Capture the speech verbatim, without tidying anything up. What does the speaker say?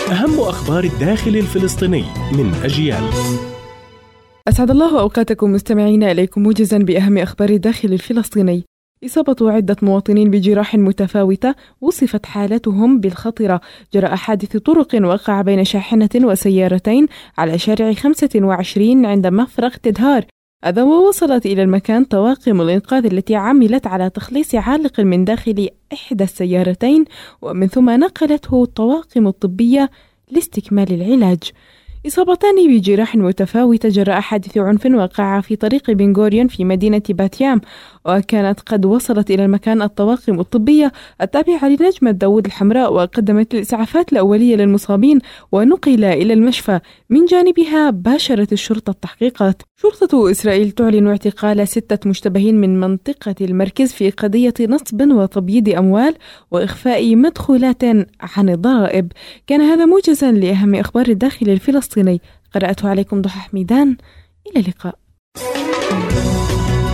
أهم أخبار الداخل الفلسطيني من أجيال. أسعد الله أوقاتكم مستمعين، إليكم موجزا بأهم أخبار الداخل الفلسطيني. إصابة عدة مواطنين بجراح متفاوتة وصفت حالتهم بالخطرة جراء حادث طرق وقع بين شاحنة وسيارتين على شارع خمسة وعشرين عند مفرق تدهار. هذا ووصلت إلى المكان طواقم الإنقاذ التي عملت على تخليص عالق من داخل إحدى السيارتين، ومن ثم نقلته الطواقم الطبية لاستكمال العلاج. إصابتان بجراح متفاوتة جراء حادث عنف وقع في طريق بن غوريون في مدينة باتيام، وكانت قد وصلت إلى المكان الطواقم الطبية التابعة لنجمة داود الحمراء، وقدمت الإسعافات الأولية للمصابين ونقل إلى المشفى. من جانبها باشرت الشرطة التحقيقات. شرطة إسرائيل تعلن اعتقال ستة مشتبهين من منطقة المركز في قضية نصب وتبييض أموال وإخفاء مدخولات عن الضرائب. كان هذا موجزا لأهم أخبار الداخل الفلسطيني، قرأته عليكم ضحى حميدان. إلى اللقاء.